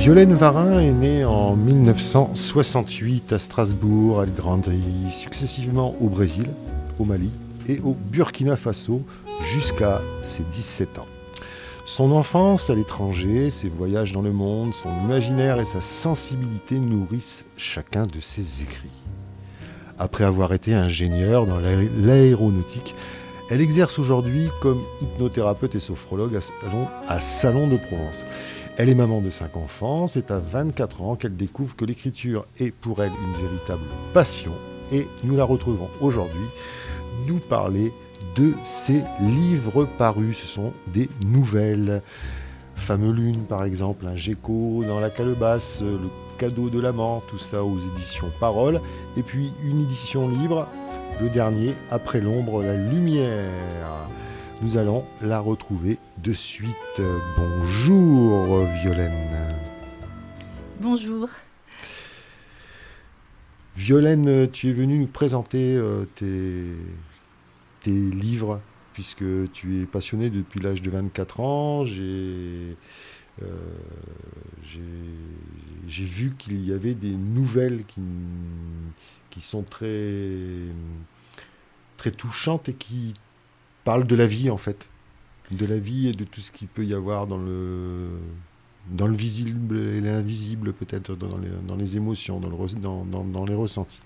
Violaine Varin est née en 1968 à Strasbourg. Elle grandit successivement au Brésil, au Mali et au Burkina Faso jusqu'à ses 17 ans. Son enfance à l'étranger, ses voyages dans le monde, son imaginaire et sa sensibilité nourrissent chacun de ses écrits. Après avoir été ingénieure dans l'aéronautique, elle exerce aujourd'hui comme hypnothérapeute et sophrologue à Salon de Provence. Elle est maman de 5 enfants, c'est à 24 ans qu'elle découvre que l'écriture est pour elle une véritable passion et nous la retrouvons aujourd'hui nous parler de ses livres parus. Ce sont des nouvelles. Fameux Lune par exemple, un gecko dans la calebasse, le cadeau de l'amant, tout ça aux éditions Parole. Et puis une édition libre, le dernier, Après l'ombre, la lumière. Nous allons la retrouver de suite. Bonjour Violaine. Bonjour. Violaine, tu es venue nous présenter tes livres, puisque tu es passionnée depuis l'âge de 24 ans. J'ai vu qu'il y avait des nouvelles qui sont très, très touchantes et qui parlent de la vie en fait. De la vie et de tout ce qu'il peut y avoir dans le visible et l'invisible, peut-être dans les émotions, dans les ressentis.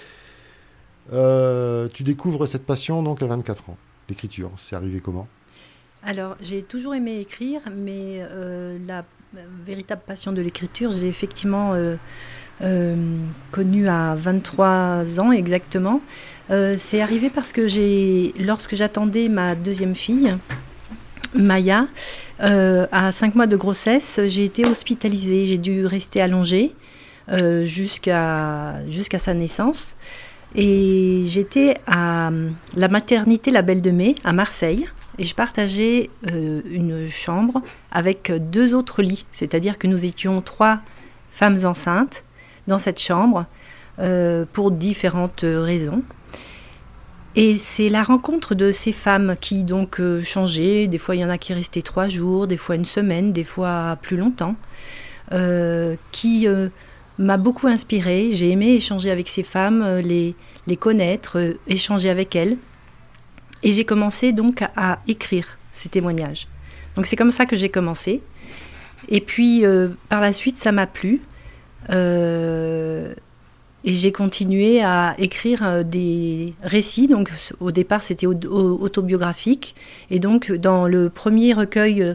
Tu découvres cette passion donc à 24 ans, l'écriture. C'est arrivé comment ? Alors, j'ai toujours aimé écrire, mais la véritable passion de l'écriture, je l'ai effectivement connue à 23 ans exactement. C'est arrivé parce que lorsque j'attendais ma deuxième fille, Maya, à 5 mois de grossesse, j'ai été hospitalisée. J'ai dû rester allongée jusqu'à sa naissance. Et j'étais à la maternité La Belle de Mai, à Marseille. Et je partageais une chambre avec 2 autres lits. C'est-à-dire que nous étions 3 femmes enceintes dans cette chambre pour différentes raisons. Et c'est la rencontre de ces femmes qui donc changeaient. Des fois, il y en a qui restaient 3 jours, des fois 1 semaine, des fois plus longtemps, qui m'a beaucoup inspirée. J'ai aimé échanger avec ces femmes, les connaître, échanger avec elles. Et j'ai commencé donc à écrire ces témoignages. Donc c'est comme ça que j'ai commencé. Et puis par la suite, ça m'a plu. Et j'ai continué à écrire des récits. Donc, au départ, c'était autobiographique. Et donc, dans le premier recueil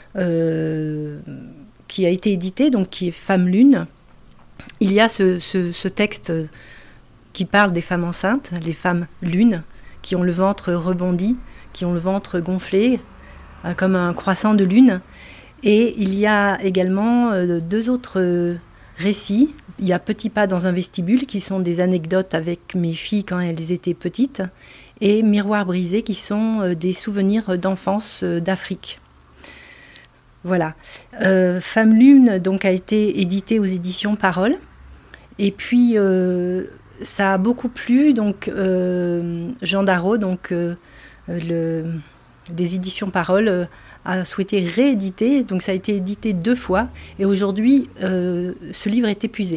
qui a été édité, donc qui est Femme Lune, il y a ce texte qui parle des femmes enceintes, les femmes lunes, qui ont le ventre rebondi, qui ont le ventre gonflé, comme un croissant de lune. Et il y a également 2 autres récits. Il y a Petits pas dans un vestibule, qui sont des anecdotes avec mes filles quand elles étaient petites, et Miroir brisé, qui sont des souvenirs d'enfance d'Afrique. Voilà. Femme Lune donc, a été édité aux éditions Parole. Et puis, ça a beaucoup plu. Donc, Jean Darrow, donc, des éditions Parole, a souhaité rééditer, donc ça a été édité 2 fois, et aujourd'hui, ce livre est épuisé.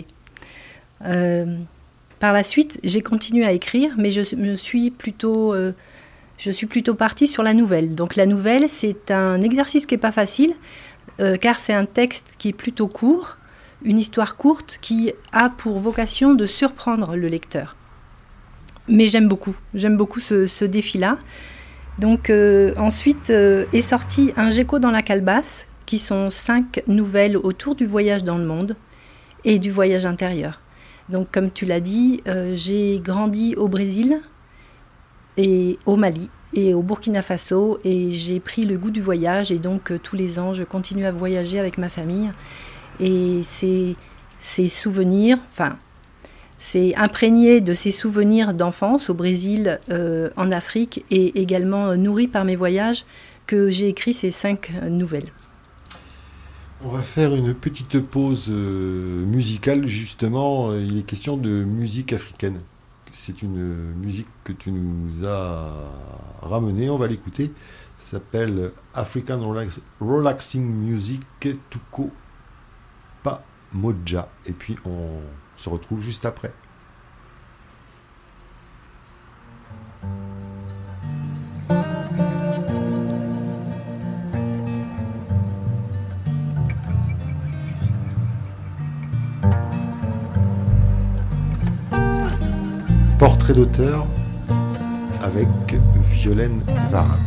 Par la suite, j'ai continué à écrire, mais je suis plutôt partie sur la nouvelle. Donc la nouvelle, c'est un exercice qui n'est pas facile, car c'est un texte qui est plutôt court, une histoire courte qui a pour vocation de surprendre le lecteur. Mais j'aime beaucoup ce défi-là. Donc ensuite est sorti Un gecko dans la calebasse, qui sont 5 nouvelles autour du voyage dans le monde et du voyage intérieur. Donc comme tu l'as dit, j'ai grandi au Brésil et au Mali et au Burkina Faso, et j'ai pris le goût du voyage, et donc tous les ans je continue à voyager avec ma famille, et ces souvenirs, c'est imprégné de ces souvenirs d'enfance au Brésil, en Afrique, et également nourri par mes voyages, que j'ai écrit ces 5 nouvelles. On va faire une petite pause musicale, justement. Il est question de musique africaine. C'est une musique que tu nous as ramenée, on va l'écouter. Ça s'appelle African Relaxing Music Tuko Pamoja. Et puis on se retrouve juste après. Portrait d'auteur avec Violaine Varane.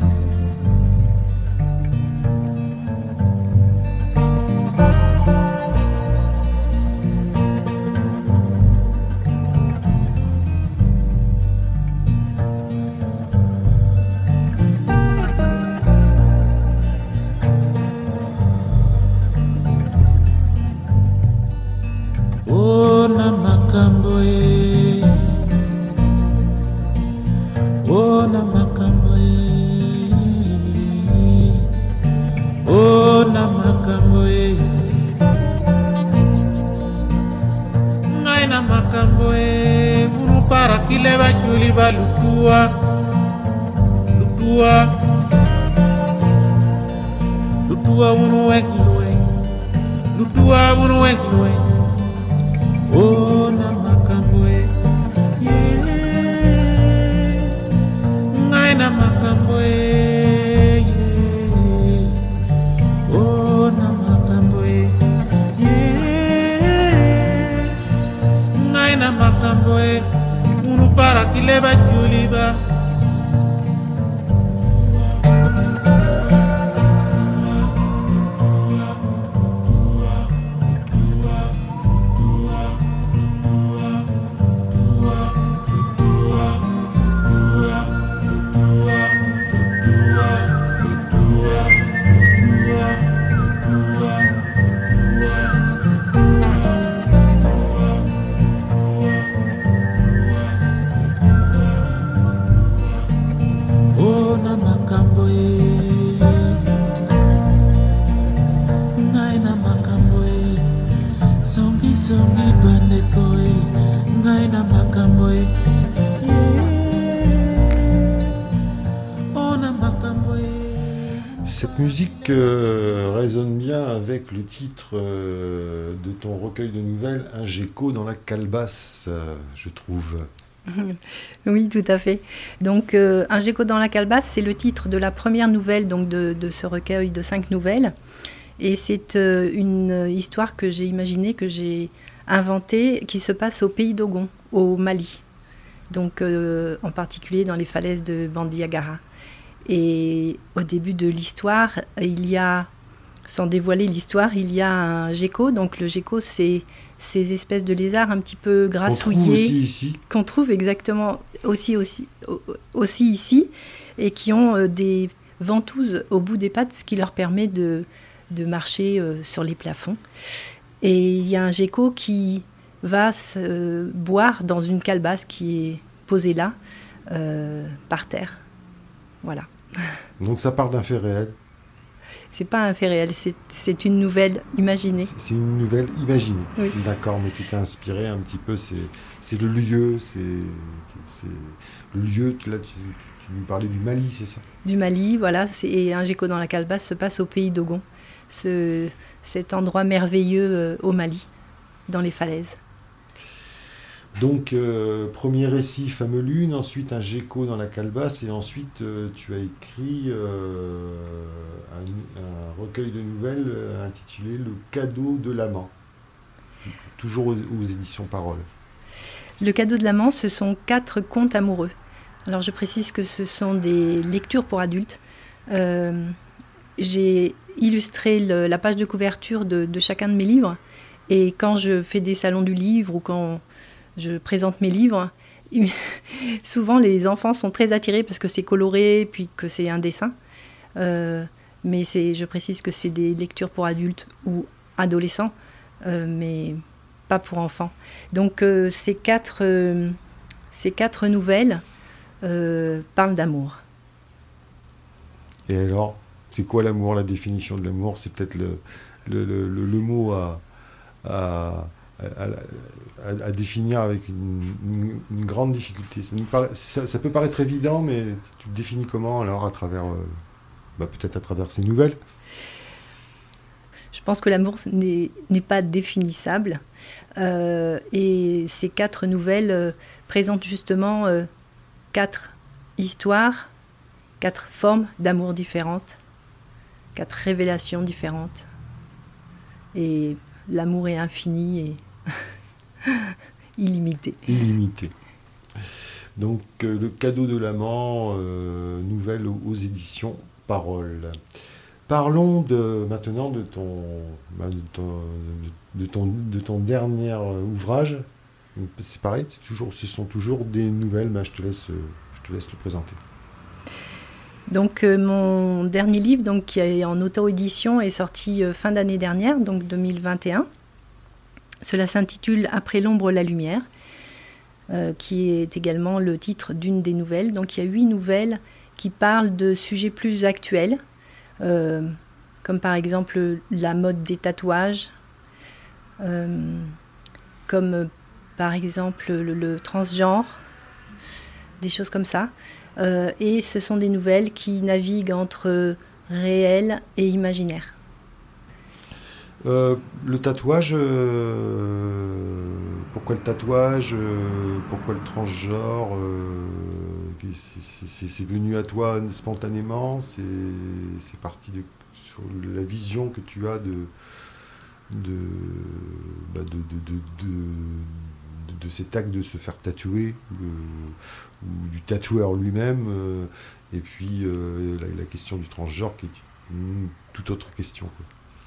Cette musique résonne bien avec le titre de ton recueil de nouvelles, Un gecko dans la calebasse, je trouve. Oui, tout à fait. Donc, Un gecko dans la calebasse, c'est le titre de la première nouvelle donc de ce recueil de 5 nouvelles. Et c'est une histoire que j'ai imaginée, que j'ai inventée, qui se passe au pays d'Ogon, au Mali. Donc, en particulier dans les falaises de Bandiagara. Et au début de l'histoire, il y a, sans dévoiler l'histoire, il y a un gecko. Donc le gecko, c'est ces espèces de lézards un petit peu grassouillés. Qu'on trouve aussi ici. Qu'on trouve exactement aussi ici. Et qui ont des ventouses au bout des pattes, ce qui leur permet de marcher sur les plafonds. Et il y a un gecko qui va boire dans une calebasse qui est posée là, par terre. Voilà. Donc ça part d'un fait réel. C'est pas un fait réel, c'est une nouvelle imaginée. C'est une nouvelle imaginée. Oui. D'accord, mais tu t'es inspiré un petit peu, c'est le lieu, c'est le lieu, là tu nous parlais du Mali, c'est ça? Du Mali, voilà, et Un gecko dans la calebasse se passe au pays d'Ogon, cet endroit merveilleux au Mali, dans les falaises. Donc, premier récit, Fameux Lune, ensuite Un gecko dans la calebasse, et ensuite tu as écrit un recueil de nouvelles intitulé Le cadeau de l'amant, toujours aux éditions Parole. Le cadeau de l'amant, ce sont 4 contes amoureux. Alors je précise que ce sont des lectures pour adultes. J'ai illustré la page de couverture de chacun de mes livres, et quand je fais des salons du livre ou quand je présente mes livres, souvent les enfants sont très attirés parce que c'est coloré, puis que c'est un dessin. Mais je précise que c'est des lectures pour adultes ou adolescents, mais pas pour enfants. Donc ces quatre nouvelles parlent d'amour. Et alors, c'est quoi l'amour, la définition de l'amour? C'est peut-être le mot à définir avec une grande difficulté. Ça peut paraître évident, mais tu le définis comment alors à travers, peut-être à travers ces nouvelles? Je pense que l'amour n'est pas définissable. Et ces 4 nouvelles présentent justement 4 histoires, 4 formes d'amour différentes, 4 révélations différentes. Et l'amour est infini et illimité. Illimité. Donc, le cadeau de l'amant, nouvelle aux éditions Parole. Parlons maintenant de ton dernier ouvrage. C'est pareil, ce sont toujours des nouvelles, mais je te laisse le présenter. Donc mon dernier livre, donc, qui est en auto-édition, est sorti fin d'année dernière, donc 2021. Cela s'intitule « Après l'ombre, la lumière », qui est également le titre d'une des nouvelles. Donc il y a 8 nouvelles qui parlent de sujets plus actuels, comme par exemple la mode des tatouages, comme par exemple le transgenre, des choses comme ça. Et ce sont des nouvelles qui naviguent entre réel et imaginaire. Le tatouage, pourquoi le tatouage, pourquoi le transgenre, c'est venu à toi spontanément, c'est parti sur la vision que tu as de cet acte de se faire tatouer, ou du tatoueur lui-même, et puis la question du transgenre qui est une toute autre question, quoi.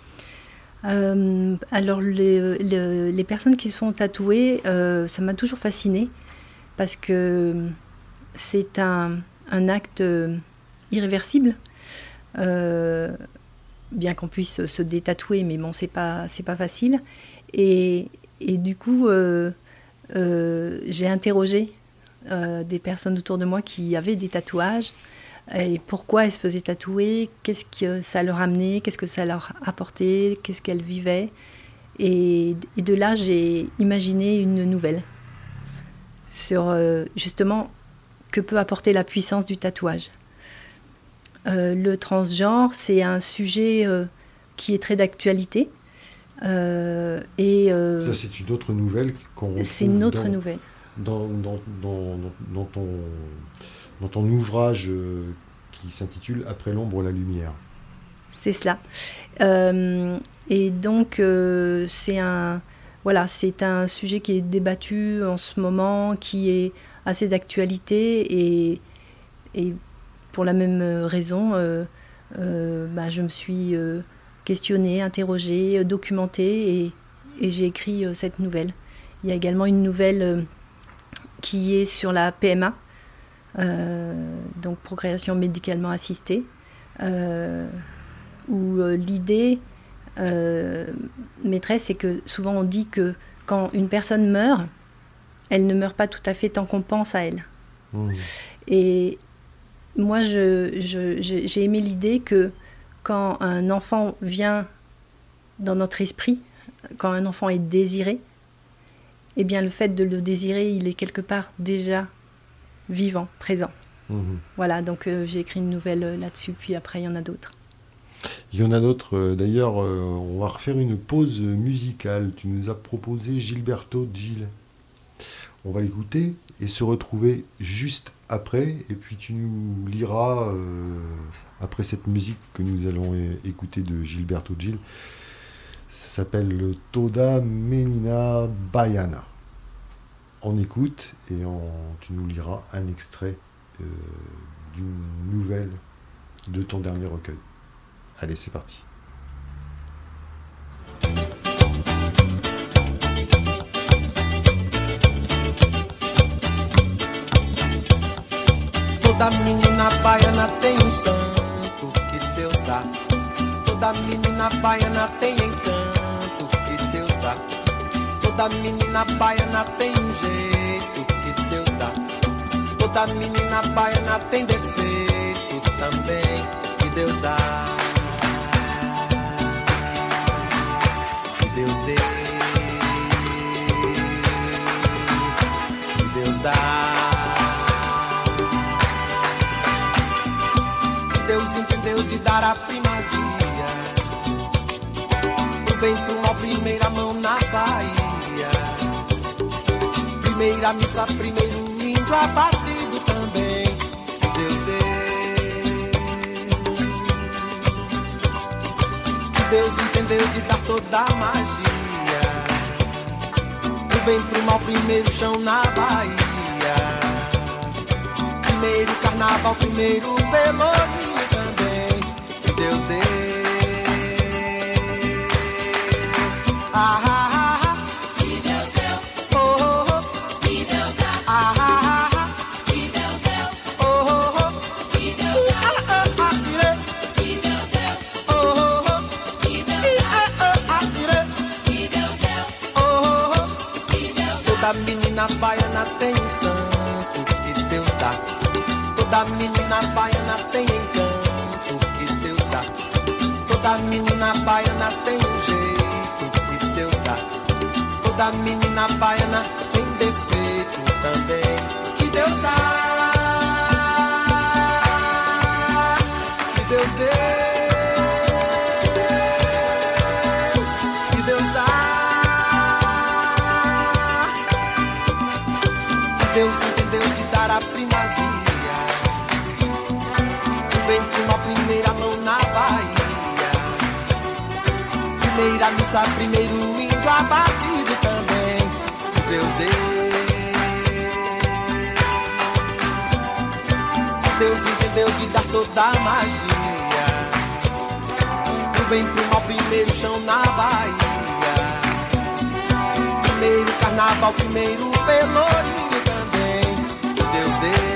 Alors les personnes qui se font tatouer, ça m'a toujours fascinée parce que c'est un acte irréversible, bien qu'on puisse se détatouer, mais bon, c'est pas facile. Et du coup, j'ai interrogé des personnes autour de moi qui avaient des tatouages. Et pourquoi elles se faisaient tatouer, qu'est-ce que ça leur amenait, qu'est-ce que ça leur apportait, qu'est-ce qu'elles vivaient. Et de là, j'ai imaginé une nouvelle sur justement que peut apporter la puissance du tatouage. Le transgenre, c'est un sujet qui est très d'actualité. Ça, c'est une autre nouvelle qu'on retrouve. C'est une autre nouvelle. Dans ton ouvrage qui s'intitule « Après l'ombre, la lumière ». C'est cela. Et donc, c'est un sujet qui est débattu en ce moment, qui est assez d'actualité. Et pour la même raison, je me suis questionnée, interrogée, documentée et j'ai écrit cette nouvelle. Il y a également une nouvelle qui est sur la PMA, donc procréation médicalement assistée, où l'idée maîtresse, c'est que souvent on dit que quand une personne meurt, elle ne meurt pas tout à fait tant qu'on pense à elle. Mmh. Et moi, j'ai aimé l'idée que quand un enfant vient dans notre esprit, quand un enfant est désiré, eh bien le fait de le désirer, il est quelque part déjà vivant, présent. Mmh. Voilà, donc j'ai écrit une nouvelle là-dessus, puis après il y en a d'autres. Il y en a d'autres, d'ailleurs, on va refaire une pause musicale. Tu nous as proposé Gilberto Gil. On va l'écouter et se retrouver juste après, et puis tu nous liras, après cette musique que nous allons écouter de Gilberto Gil. Ça s'appelle le Toda Menina Baiana. On écoute et tu nous liras un extrait d'une nouvelle de ton dernier recueil. Allez, c'est parti. Toda menina baiana tem santo que Deus dá. Toda menina baiana tem encanto que Deus dá. Toda menina baiana tem jeito que Deus dá. Toda menina baiana tem defeito também que Deus dá. Que Deus dê. Que Deus dá. Deus entendeu de dar a primazia bem pro mal, primeira mão na Bahia. Primeira missa, primeiro índio abatido também. Deus deu. Deus entendeu de dar toda a magia. Do bem pro mal, primeiro chão na Bahia. Primeiro carnaval, primeiro pelourinho também. Deus deu. Que Deus deu, que Deus dá, que Deus deu, que Deus dá, que Deus deu, que Deus dá, que Deus deu, que Deus dá. Toda menina baiana tem um santo que Deus dá. Toda menina baiana tem encanto que Deus dá. Toda menina baiana tem um jeito que Deus dá. Toda menina baiana tem defeito também que Deus dá. Que Deus deu. Que Deus dá. Que Deus entendeu de dar a primazia. Vem com a primeira mão na Bahia. Primeira missa, primeiro índio abatido também. Deus deu. Deus entendeu de dar toda a magia. Do bem pro mal, primeiro chão na Bahia. Primeiro carnaval, primeiro pelourinho também. Deus deu.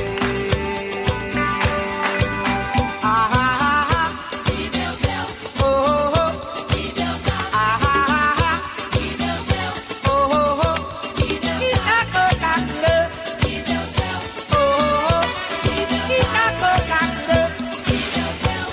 Que Deus deu, que Deus dá, que Deus deu, que Deus dá, que Deus deu, que Deus dá, que Deus deu,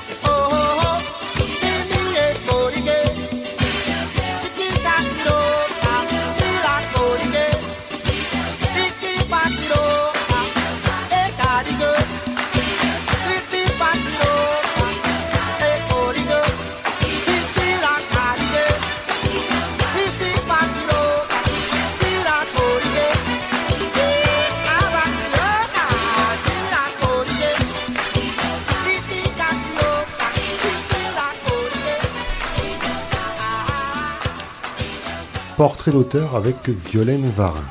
Portrait d'auteur avec Violaine Varin.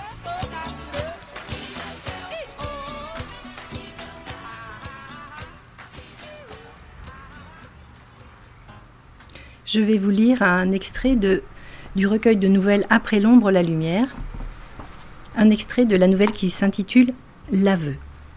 Je vais vous lire un extrait du recueil de nouvelles Après l'ombre, la lumière. Un extrait de la nouvelle qui s'intitule L'aveu.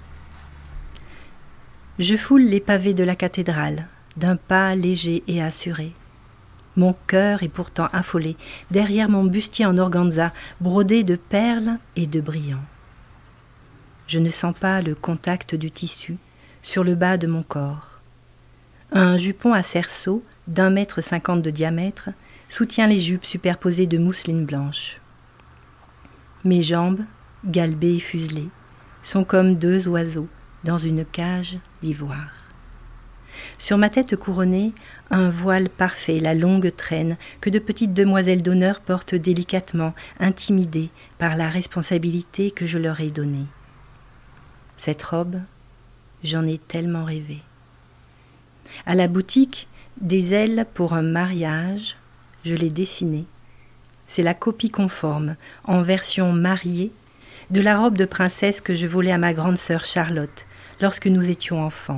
Je foule les pavés de la cathédrale, d'un pas léger et assuré. Mon cœur est pourtant affolé, derrière mon bustier en organza, brodé de perles et de brillants. Je ne sens pas le contact du tissu sur le bas de mon corps. Un jupon à cerceau d'1,50 m de diamètre soutient les jupes superposées de mousseline blanche. Mes jambes, galbées et fuselées, sont comme deux oiseaux dans une cage d'ivoire. Sur ma tête couronnée, un voile parfait, la longue traîne que de petites demoiselles d'honneur portent délicatement, intimidées par la responsabilité que je leur ai donnée. Cette robe, j'en ai tellement rêvé. À la boutique, des ailes pour un mariage, je l'ai dessinée. C'est la copie conforme, en version mariée, de la robe de princesse que je volais à ma grande sœur Charlotte lorsque nous étions enfants.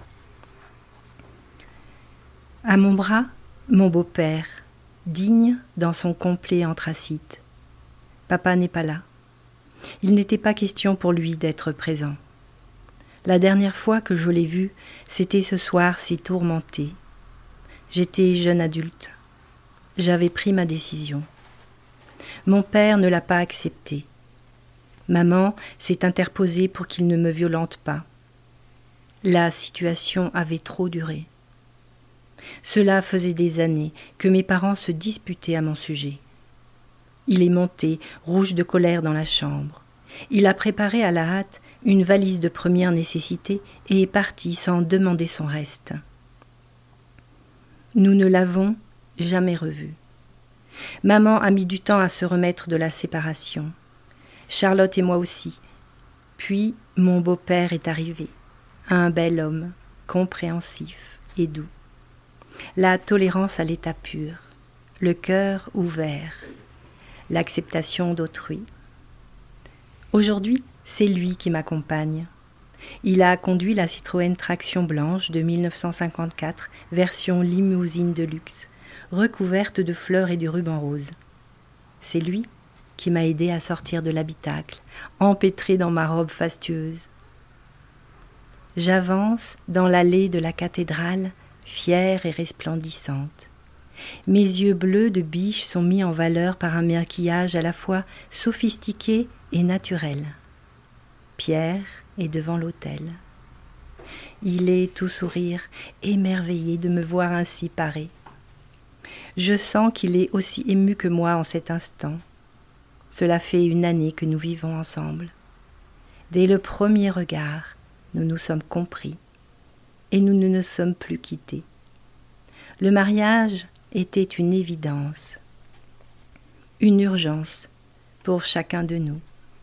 À mon bras, mon beau-père, digne dans son complet anthracite. Papa n'est pas là. Il n'était pas question pour lui d'être présent. La dernière fois que je l'ai vu, c'était ce soir si tourmenté. J'étais jeune adulte. J'avais pris ma décision. Mon père ne l'a pas acceptée. Maman s'est interposée pour qu'il ne me violente pas. La situation avait trop duré. Cela faisait des années que mes parents se disputaient à mon sujet. Il est monté, rouge de colère, dans la chambre. Il a préparé à la hâte une valise de première nécessité et est parti sans demander son reste. Nous ne l'avons jamais revu. Maman a mis du temps à se remettre de la séparation. Charlotte et moi aussi. Puis mon beau-père est arrivé, un bel homme, compréhensif et doux. La tolérance à l'état pur, le cœur ouvert, l'acceptation d'autrui. Aujourd'hui, c'est lui qui m'accompagne. Il a conduit la Citroën Traction blanche de 1954, version limousine de luxe, recouverte de fleurs et de rubans roses. C'est lui qui m'a aidé à sortir de l'habitacle, empêtrée dans ma robe fastueuse. J'avance dans l'allée de la cathédrale, fière et resplendissante. Mes yeux bleus de biche sont mis en valeur par un maquillage à la fois sophistiqué et naturel. Pierre est devant l'autel. Il est tout sourire, émerveillé de me voir ainsi parée. Je sens qu'il est aussi ému que moi en cet instant. Cela fait 1 année que nous vivons ensemble. Dès le premier regard, nous nous sommes compris et nous ne nous sommes plus quittés. Le mariage était une évidence, une urgence pour chacun de nous.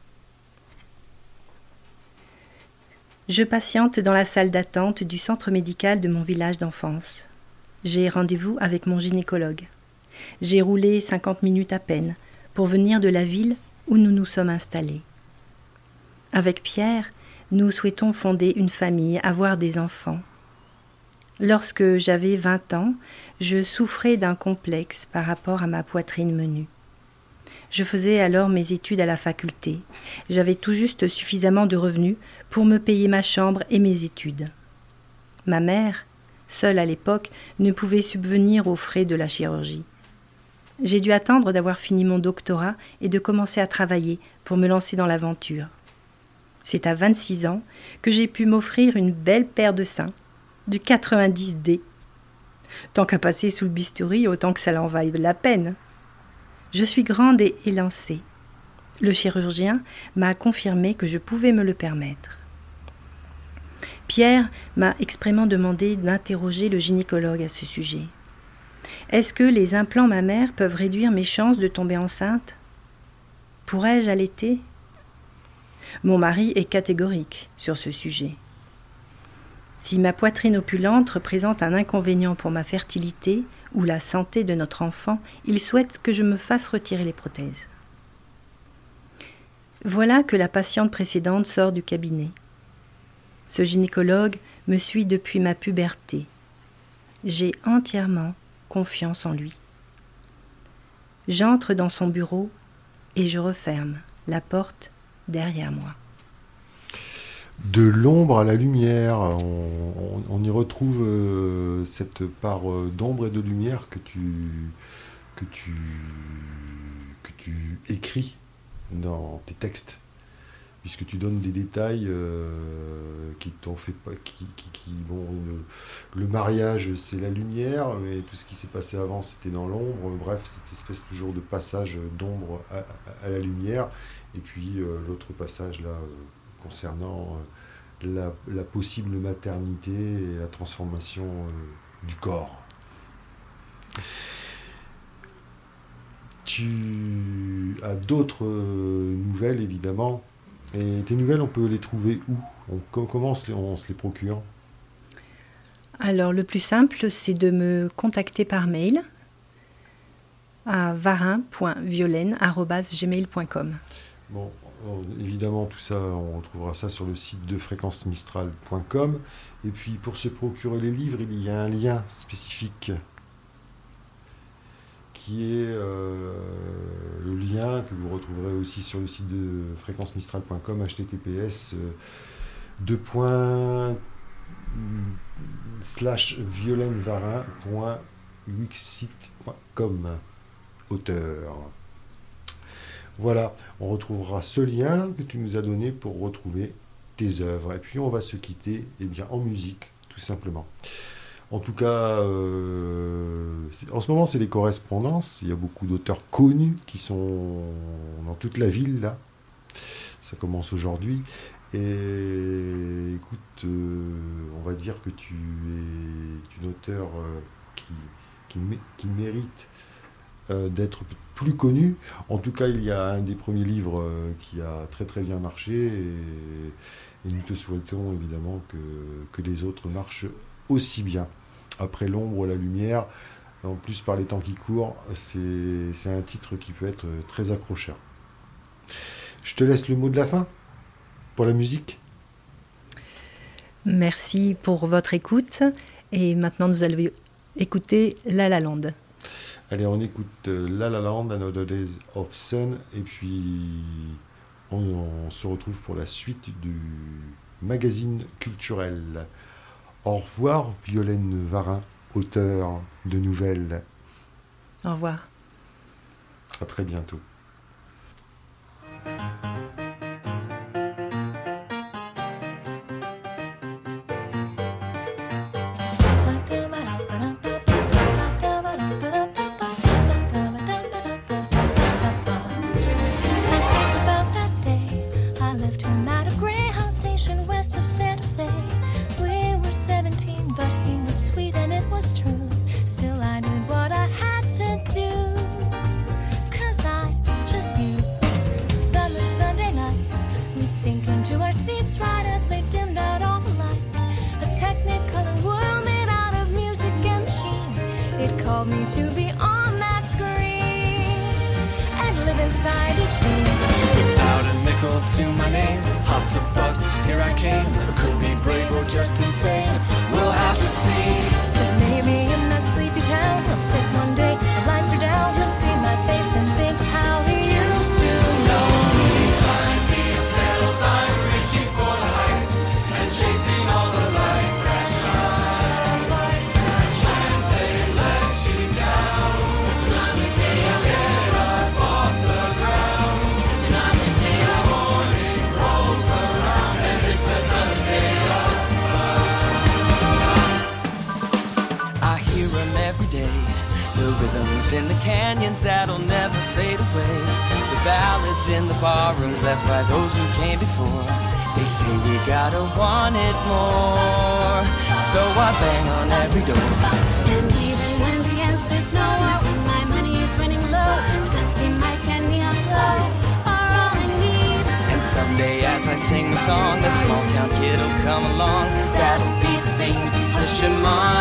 Je patiente dans la salle d'attente du centre médical de mon village d'enfance. J'ai rendez-vous avec mon gynécologue. J'ai roulé 50 minutes à peine pour venir de la ville où nous nous sommes installés. Avec Pierre, nous souhaitons fonder une famille, avoir des enfants. Lorsque j'avais 20 ans, je souffrais d'un complexe par rapport à ma poitrine menue. Je faisais alors mes études à la faculté. J'avais tout juste suffisamment de revenus pour me payer ma chambre et mes études. Ma mère, seule à l'époque, ne pouvait subvenir aux frais de la chirurgie. J'ai dû attendre d'avoir fini mon doctorat et de commencer à travailler pour me lancer dans l'aventure. C'est à 26 ans que j'ai pu m'offrir une belle paire de seins, du 90D. Tant qu'à passer sous le bistouri, autant que ça en vaille la peine. Je suis grande et élancée. Le chirurgien m'a confirmé que je pouvais me le permettre. Pierre m'a expressément demandé d'interroger le gynécologue à ce sujet. Est-ce que les implants mammaires peuvent réduire mes chances de tomber enceinte ? Pourrais-je allaiter ? Mon mari est catégorique sur ce sujet. Si ma poitrine opulente représente un inconvénient pour ma fertilité ou la santé de notre enfant, il souhaite que je me fasse retirer les prothèses. Voilà que la patiente précédente sort du cabinet. Ce gynécologue me suit depuis ma puberté. J'ai entièrement confiance en lui. J'entre dans son bureau et je referme la porte derrière moi. De l'ombre à la lumière, on y retrouve cette part d'ombre et de lumière que tu écris dans tes textes, puisque tu donnes des détails qui t'ont fait pas, le mariage c'est la lumière, mais tout ce qui s'est passé avant c'était dans l'ombre. Bref, cette espèce toujours de passage d'ombre à la lumière, et puis l'autre passage là concernant la possible maternité et la transformation du corps. Tu as d'autres nouvelles évidemment, et tes nouvelles on peut les trouver où ? Comment on se les procure ? Alors le plus simple c'est de me contacter par mail à varin.violaine@gmail.com. Bon, évidemment, tout ça, on retrouvera ça sur le site de fréquencemistral.com. Et puis, pour se procurer les livres, il y a un lien spécifique qui est le lien que vous retrouverez aussi sur le site de fréquencemistral.com, https://violennevarin.wixsite.com auteur. Voilà, on retrouvera ce lien que tu nous as donné pour retrouver tes œuvres. Et puis on va se quitter en musique, tout simplement. En tout cas, en ce moment, c'est les correspondances. Il y a beaucoup d'auteurs connus qui sont dans toute la ville, là. Ça commence aujourd'hui. Et écoute, on va dire que tu es une auteure qui mérite d'être plus connu. En tout cas, il y a un des premiers livres qui a très très bien marché et nous te souhaitons évidemment que les autres marchent aussi bien. Après l'ombre, la lumière, en plus par les temps qui courent, c'est un titre qui peut être très accrocheur. Je te laisse le mot de la fin pour la musique. Merci pour votre écoute. Et maintenant, nous allons écouter La La Land. Allez, on écoute La La Land, Another Days of Sun, et puis on se retrouve pour la suite du magazine culturel. Au revoir, Violaine Varin, auteure de nouvelles. Au revoir. À très bientôt. To my name, hopped a bus, here I came. I could be brave or just insane. We'll have to see. 'Cause maybe in that sleepy town, I'll sit one day, the lights are down, you'll see my face and think how he used to know me. Behind these hills, I'm reaching for the heights and chasing all the lights that shine. Lights that shine, they let you down. It's another day I'll get up off the ground. It's another day I'll rolls around and it's another day of sun. I hear them every day, the rhythms in the canyons that'll never fade away, the ballads in the barrooms left by those who came before. They say we gotta want it more, so I bang on every door. And even when the answer's no, or when my money is running low, the dusty mic and neon glow are all I need. And someday as I sing the song, a small town kid'll come along. That'll be the thing to push him on.